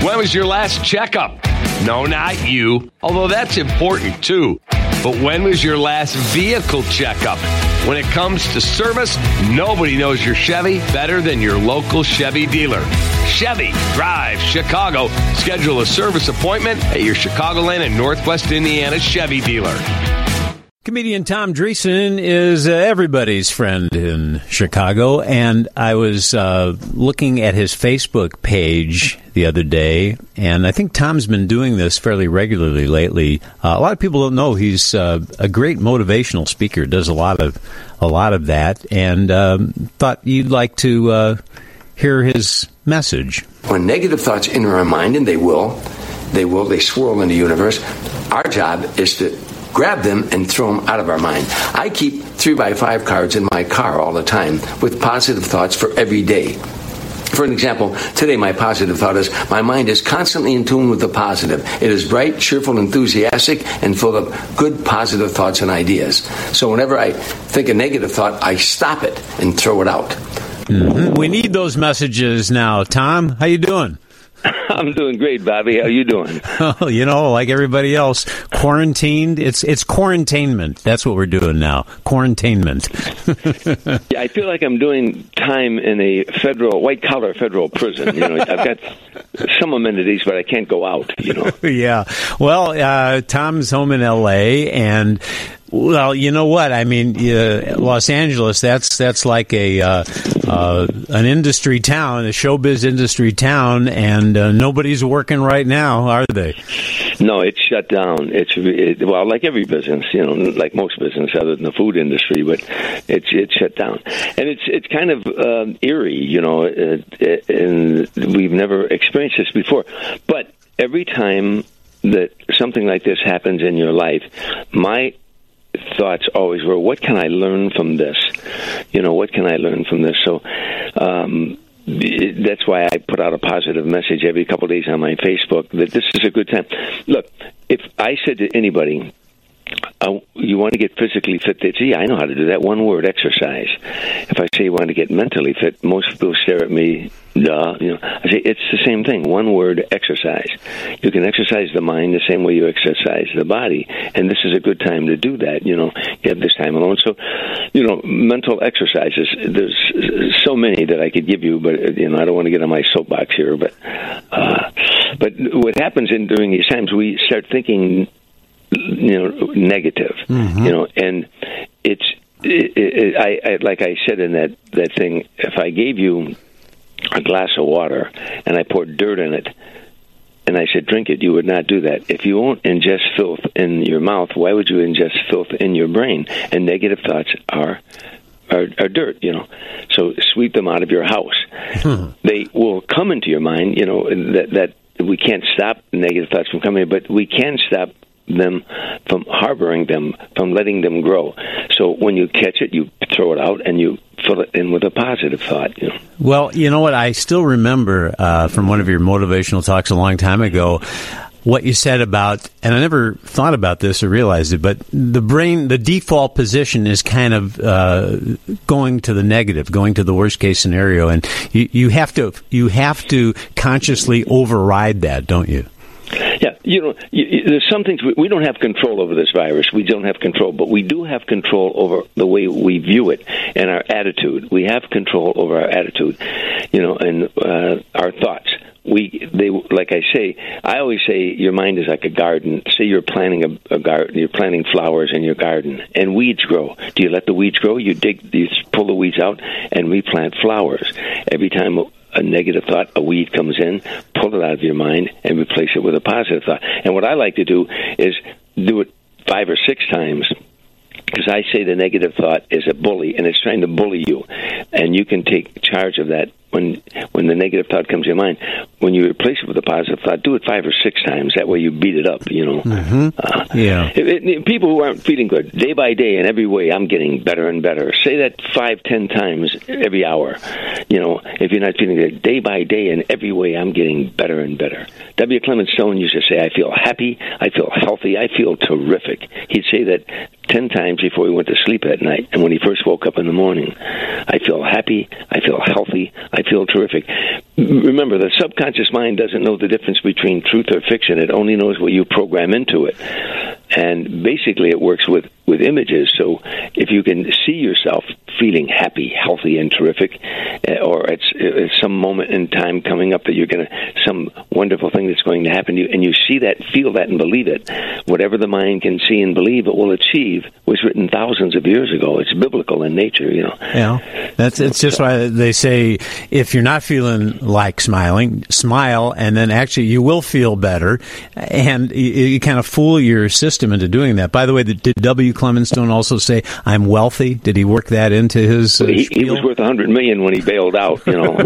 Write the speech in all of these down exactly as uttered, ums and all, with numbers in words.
When was your last checkup? No, not you, although that's important too. But when was your last vehicle checkup? When it comes to service, nobody knows your Chevy better than your local Chevy dealer. Chevy Drive Chicago. Schedule a service appointment at your Chicagoland and Northwest Indiana Chevy dealer. Comedian Tom Dreesen is uh, everybody's friend in Chicago, and I was uh, looking at his Facebook page the other day, and I think Tom's been doing this fairly regularly lately. Uh, a lot of people don't know he's uh, a great motivational speaker, does a lot of a lot of that, and um, thought you'd like to uh, hear his message. When negative thoughts enter our mind, and they will, they will, they swirl in the universe, our job is to grab them and throw them out of our mind. I keep three by five cards in my car all the time with positive thoughts for every day. For an example, today my positive thought is, my mind is constantly in tune with the positive. It is bright, cheerful, enthusiastic, and full of good, positive thoughts and ideas. So whenever I think a negative thought, I stop it and throw it out. Mm-hmm. We need those messages now. Tom, how you doing? I'm doing great, Bobby. How you doing? Oh, you know, like everybody else, quarantined. It's it's quarantainment. That's what we're doing now. Quarantainment. Yeah, I feel like I'm doing time in a federal, white-collar federal prison. You know, I've got some amenities, but I can't go out, you know. Yeah. Well, uh, Tom's home in L A, and well, you know what? I mean, uh, Los Angeles, that's that's like a uh, uh, an industry town, a showbiz industry town, and uh, nobody's working right now, are they? No, it's shut down. It's it, well, like every business, you know, like most business other than the food industry, but it's it's shut down, and it's it's kind of um, eerie, you know, uh, and we've never experienced this before. But every time that something like this happens in your life, my thoughts always were, what can I learn from this? You know, what can I learn from this? So um, that's why I put out a positive message every couple of days on my Facebook that this is a good time. Look, if I said to anybody, Uh, you want to get physically fit, they say, yeah, I know how to do that. One word, exercise. If I say you want to get mentally fit, most people stare at me, duh. You know, I say, it's the same thing. One word, exercise. You can exercise the mind the same way you exercise the body, and this is a good time to do that. You know, you have this time alone. So, you know, mental exercises, there's so many that I could give you, but, you know, I don't want to get on my soapbox here. But, uh, but what happens in during these times, we start thinking, you know, negative, mm-hmm. you know, and it's, it, it, I, I, like I said in that, that thing, if I gave you a glass of water and I poured dirt in it and I said, drink it, you would not do that. If you won't ingest filth in your mouth, why would you ingest filth in your brain? And negative thoughts are, are, are dirt, you know, so sweep them out of your house. Hmm. They will come into your mind, you know, that, that we can't stop negative thoughts from coming, but we can stop them from harboring them, from letting them grow. So when you catch it, you throw it out and you fill it in with a positive thought. You know? Well, you know what? I still remember uh, from one of your motivational talks a long time ago what you said about, and I never thought about this or realized it, but the brain, the default position is kind of uh, going to the negative, going to the worst case scenario, and you, you have to you have to consciously override that, don't you? Yeah, you know, you, you, there's some things we, we don't have control over this virus. We don't have control, but we do have control over the way we view it and our attitude. We have control over our attitude, you know, and uh, our thoughts. We, they, like I say, I always say your mind is like a garden. Say you're planting a, a garden, you're planting flowers in your garden, and weeds grow. Do you let the weeds grow? You dig, you pull the weeds out, and replant flowers. Every time a negative thought, a weed comes in, pull it out of your mind and replace it with a positive thought. And what I like to do is do it five or six times, because I say the negative thought is a bully, and it's trying to bully you. And you can take charge of that when when the negative thought comes to your mind. When you replace it with a positive thought, do it five or six times. That way you beat it up, you know. Mm-hmm. Uh, yeah. It, it, people who aren't feeling good, day by day, in every way, I'm getting better and better. Say that five, ten times every hour. You know, if you're not feeling good, day by day, in every way, I'm getting better and better. W. Clement Stone used to say, I feel happy, I feel healthy, I feel terrific. He'd say that ten times before he went to sleep at night, and when he first woke up in the morning. I feel happy, I feel healthy, I feel terrific. Remember, the subconscious mind doesn't know the difference between truth or fiction. It only knows what you program into it. And basically it works with, with images. So if you can see yourself feeling happy, healthy, and terrific, or it's, it's some moment in time coming up that you're going to, some wonderful thing that's going to happen to you, and you see that, feel that, and believe it, whatever the mind can see and believe it will achieve was written thousands of years ago. It's biblical in nature, you know. Yeah, that's it's just why they say if you're not feeling like smiling, smile, and then actually you will feel better, and you, you kind of fool your system into doing that. By the way, did W. Clement Stone also say, I'm wealthy? Did he work that into his uh, he, he was worth one hundred million dollars when he bailed out, you know.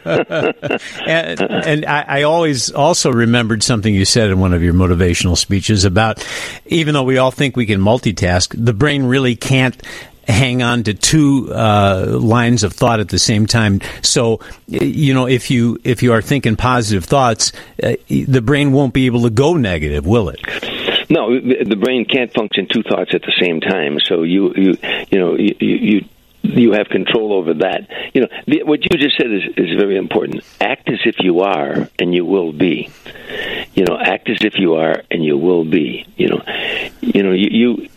and and I, I always also remembered something you said in one of your motivational speeches about, even though we all think we can multitask, the brain really can't hang on to two uh, lines of thought at the same time. So, you know, if you if you are thinking positive thoughts, uh, the brain won't be able to go negative, will it? No, the brain can't function two thoughts at the same time. So you you you know you you, you have control over that. You know, the, what you just said is, is very important. Act as if you are, and you will be. You know, act as if you are, and you will be. You know, you know you you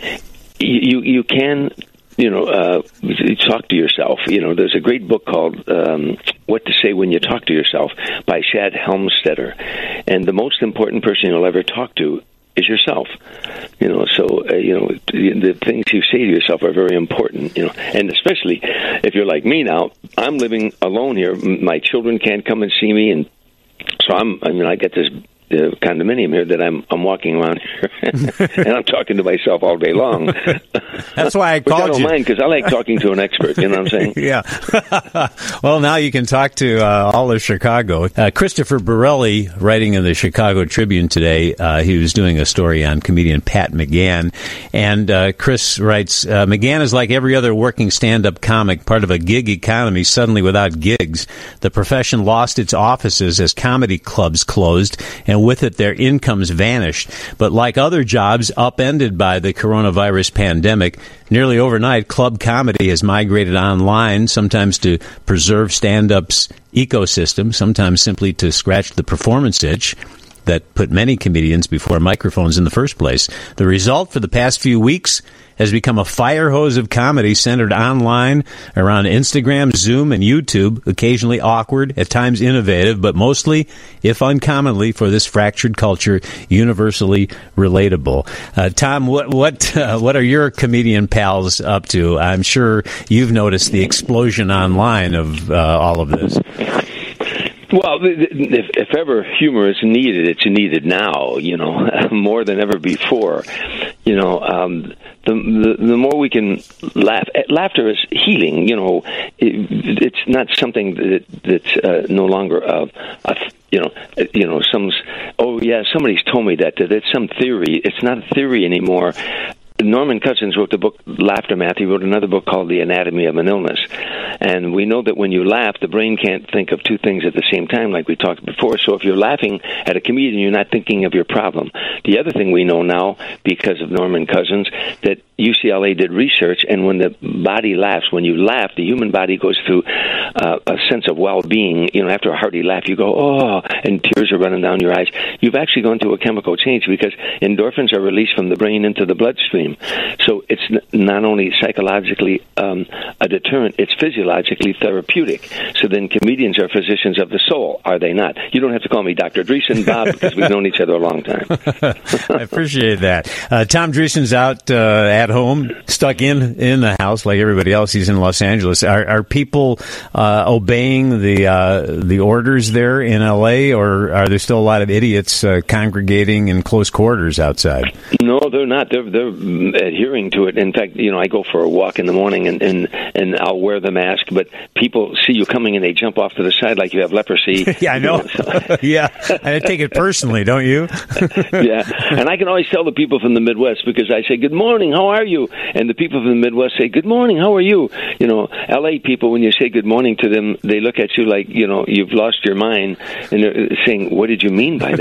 you, you can. You know, uh, talk to yourself. You know, there's a great book called um, What to Say When You Talk to Yourself by Shad Helmstetter. And the most important person you'll ever talk to is yourself. You know, so, uh, you know, the things you say to yourself are very important, you know, and especially if you're like me now, I'm living alone here. My children can't come and see me, and so I'm, I mean, I get this Uh, condominium here that I'm I'm walking around here and I'm talking to myself all day long. That's why I called I don't you. mind because I like talking to an expert. You know what I'm saying? Yeah. Well, now you can talk to uh, all of Chicago. Uh, Christopher Borelli, writing in the Chicago Tribune today, uh, he was doing a story on comedian Pat McGann, and uh, Chris writes, uh, McGann is like every other working stand-up comic, part of a gig economy suddenly without gigs. The profession lost its offices as comedy clubs closed, and with it, their incomes vanished. But like other jobs upended by the coronavirus pandemic, nearly overnight, club comedy has migrated online, sometimes to preserve stand-up's ecosystem, sometimes simply to scratch the performance itch that put many comedians before microphones in the first place. The result for the past few weeks has become a fire hose of comedy centered online around Instagram, Zoom, and YouTube, occasionally awkward, at times innovative, but mostly, if uncommonly, for this fractured culture, universally relatable. Uh, Tom, what what uh, what are your comedian pals up to? I'm sure you've noticed the explosion online of uh, all of this. Well, if, if ever humor is needed, it's needed now, you know, more than ever before. You know, um, the, the the more we can laugh, laughter is healing. You know, it, it's not something that that's uh, no longer a, a you know, you know, some oh yeah, somebody's told me that that it's some theory. It's not a theory anymore. Norman Cousins wrote the book Laughtermath. He wrote another book called The Anatomy of an Illness. And we know that when you laugh, the brain can't think of two things at the same time, like we talked before. So if you're laughing at a comedian, you're not thinking of your problem. The other thing we know now, because of Norman Cousins, that U C L A did research, and when the body laughs, when you laugh, the human body goes through uh, a sense of well-being. You know, after a hearty laugh, you go, oh, and tears are running down your eyes. You've actually gone through a chemical change because endorphins are released from the brain into the bloodstream. So it's n- not only psychologically um, a deterrent, it's physiologically therapeutic. So then comedians are physicians of the soul, are they not? You don't have to call me Doctor Dreesen, Bob, because we've known each other a long time. I appreciate that. Uh, Tom Dreesen's out uh, at home, stuck in, in the house like everybody else. He's in Los Angeles. Are, are people uh, obeying the uh, the orders there in L A, or are there still a lot of idiots uh, congregating in close quarters outside? No, they're not. They're they're adhering to it. In fact, you know, I go for a walk in the morning and, and, and I'll wear the mask, but people see you coming and they jump off to the side like you have leprosy. Yeah, I know. know so. Yeah, I take it personally, don't you? Yeah, and I can always tell the people from the Midwest because I say, good morning, how are you? And the people from the Midwest say, good morning, how are you? You know, L A people, when you say good morning to them, they look at you like, you know, you've lost your mind, and they're saying, what did you mean by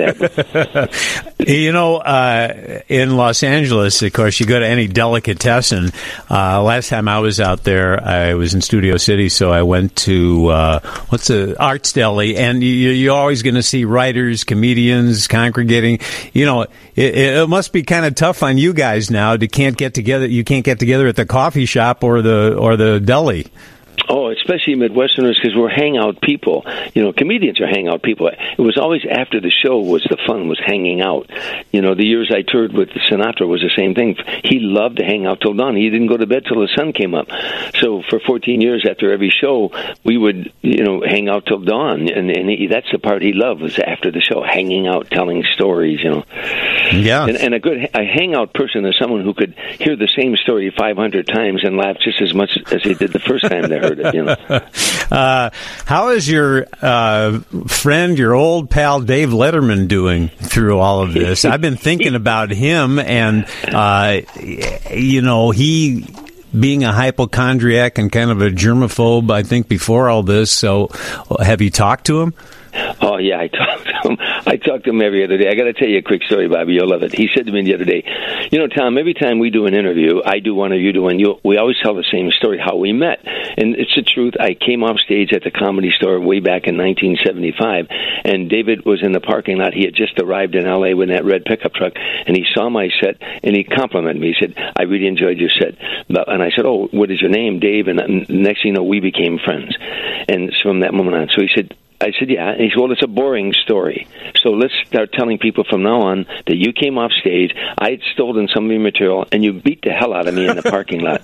that? You know, uh, in Los Angeles, of course, you go to any delicatessen. Uh, last time I was out there, I was in Studio City, so I went to, uh, what's the, Arts Deli, and you, you're always going to see writers, comedians congregating. You know, it, it must be kind of tough on you guys now to can't get together. You can't get together at the coffee shop or the or the deli. Oh, especially Midwesterners, because we're hangout people. You know, comedians are hangout people. It was always after the show was the fun, was hanging out. You know, the years I toured with Sinatra was the same thing. He loved to hang out till dawn. He didn't go to bed till the sun came up. So for fourteen years after every show, we would, you know, hang out till dawn. And, and he, that's the part he loved, was after the show, hanging out, telling stories, you know. Yeah. And, and a good a hangout person is someone who could hear the same story five hundred times and laugh just as much as they did the first time they heard it, you know. uh, how is your uh, friend, your old pal Dave Letterman doing through all of this? I've been thinking about him, and, uh, you know, he being a hypochondriac and kind of a germaphobe, I think, before all this. So have you talked to him? Oh, yeah, I talk to him. I talk to him every other day. I got to tell you a quick story, Bobby. You'll love it. He said to me the other day, you know, Tom, every time we do an interview, I do one or you do one, you, we always tell the same story, how we met. And it's the truth. I came off stage at the Comedy Store way back in nineteen seventy-five, and David was in the parking lot. He had just arrived in L A with that red pickup truck, and he saw my set, and he complimented me. He said, I really enjoyed your set. And I said, oh, what is your name, Dave? And next thing you know, we became friends. And from that moment on. So he said, I said, yeah. And he said, well, it's a boring story. So let's start telling people from now on that you came off stage, I had stolen some of your material, and you beat the hell out of me in the parking lot.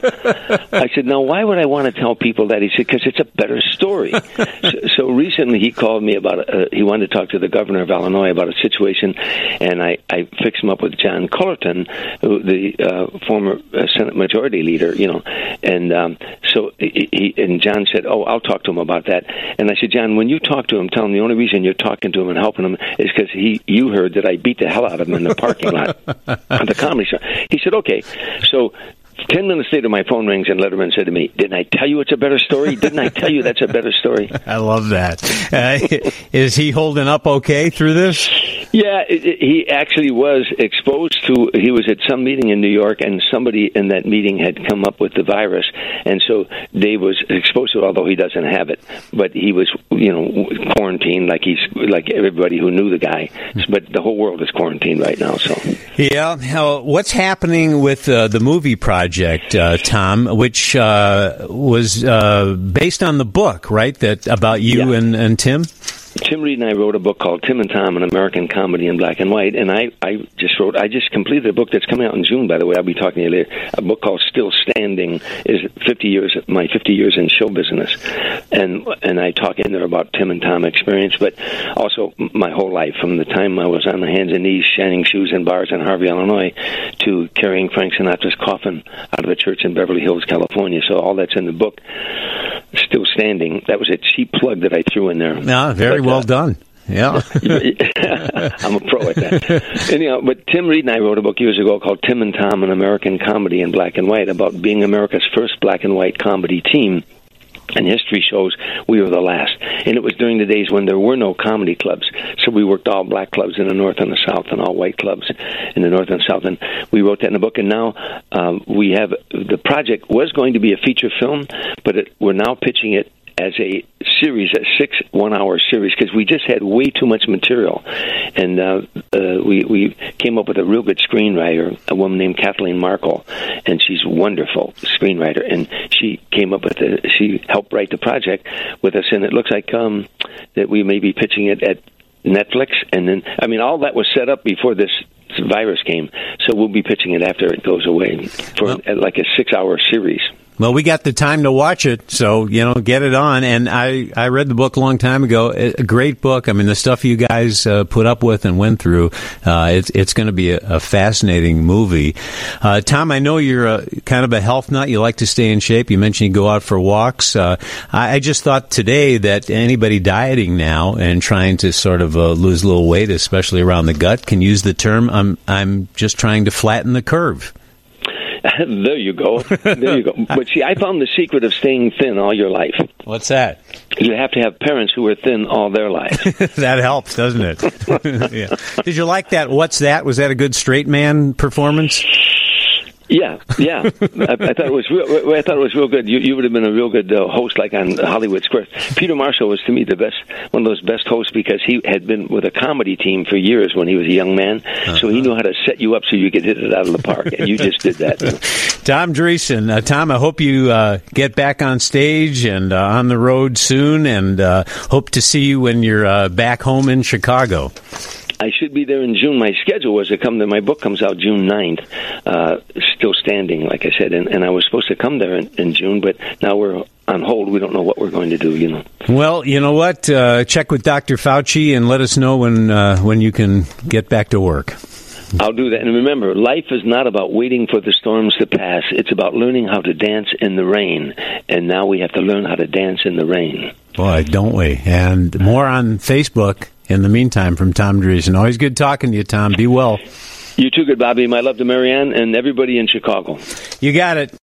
I said, now, why would I want to tell people that? He said, because it's a better story. so, so recently he called me about, uh, he wanted to talk to the governor of Illinois about a situation, and I, I fixed him up with John Cullerton, who, the uh, former uh, Senate Majority Leader, you know. And um, so he, he, and John said, oh, I'll talk to him about that. And I said, John, when you talk to him, tell him the only reason you're talking to him and helping him is because he, you heard that I beat the hell out of him in the parking lot at the Comedy Store. He said, okay. So ten minutes later, my phone rings, and Letterman said to me, didn't I tell you it's a better story? Didn't I tell you that's a better story? I love that. Uh, is he holding up okay through this? Yeah, it, it, he actually was exposed to, he was at some meeting in New York, and somebody in that meeting had come up with the virus, and so Dave was exposed to it, although he doesn't have it. But he was, you know, quarantined like he's like everybody who knew the guy. But the whole world is quarantined right now, so. Yeah. Now, what's happening with uh, the movie project, uh, Tom, which uh, was uh, based on the book, right, that about you yeah. and, and Tim? Tim Reed and I wrote a book called Tim and Tom, an American Comedy in Black and White, and I, I just wrote, I just completed a book that's coming out in June, by the way. I'll be talking to you later. A book called Still Standing is fifty years, my fifty years in show business, and and I talk in there about Tim and Tom experience, but also my whole life, from the time I was on the hands and knees shining shoes in bars in Harvey, Illinois, to carrying Frank Sinatra's coffin out of a church in Beverly Hills, California. So all that's in the book. Still Standing. That was a cheap plug that I threw in there. Yeah, very but, well uh, done. Yeah. I'm a pro at that. Anyhow, but Tim Reed and I wrote a book years ago called Tim and Tom, an American Comedy in Black and White, about being America's first black and white comedy team. And history shows we were the last. And it was during the days when there were no comedy clubs. So we worked all black clubs in the North and the South, and all white clubs in the North and South. And we wrote that in the book. And now um, we have, the project was going to be a feature film, but it, we're now pitching it as a series, a six one-hour series, because we just had way too much material. And uh, uh, we, we came up with a real good screenwriter, a woman named Kathleen Markle, and she's a wonderful screenwriter. And she came up with the, she helped write the project with us, and it looks like um, that we may be pitching it at Netflix. And then, I mean, all that was set up before this virus came, so we'll be pitching it after it goes away for well, like a six-hour series. Well, we got the time to watch it, so, you know, get it on. And I, I read the book a long time ago. A great book. I mean, the stuff you guys uh, put up with and went through, uh, it's it's going to be a, a fascinating movie. Uh, Tom, I know you're a, kind of a health nut. You like to stay in shape. You mentioned you go out for walks. Uh, I, I just thought today that anybody dieting now and trying to sort of uh, lose a little weight, especially around the gut, can use the term, I'm, I'm just trying to flatten the curve. There you go. There you go. But see, I found the secret of staying thin all your life. What's that? You have to have parents who are thin all their lives. That helps, doesn't it? Yeah. Did you like that? What's that? Was that a good straight man performance? Yeah, yeah. I, I thought it was real. I thought it was real good. You, you would have been a real good uh, host, like on Hollywood Squares. Peter Marshall was to me the best, one of those best hosts, because he had been with a comedy team for years when he was a young man. Uh-huh. So he knew how to set you up so you could hit it out of the park, and you just did that. Tom Dreesen, uh, Tom, I hope you uh, get back on stage and uh, on the road soon, and uh, hope to see you when you're uh, back home in Chicago. I should be there in June. My schedule was to come there. My book comes out June ninth, uh, still standing, like I said, and, and I was supposed to come there in, in June, but now we're on hold. We don't know what we're going to do, you know. Well, you know what? Uh, check with Doctor Fauci and let us know when uh, when you can get back to work. I'll do that. And remember, life is not about waiting for the storms to pass. It's about learning how to dance in the rain. And now we have to learn how to dance in the rain. Boy, don't we? And more on Facebook in the meantime from Tom Dreesen. Always good talking to you, Tom. Be well. You too, good, Bobby. My love to Marianne and everybody in Chicago. You got it.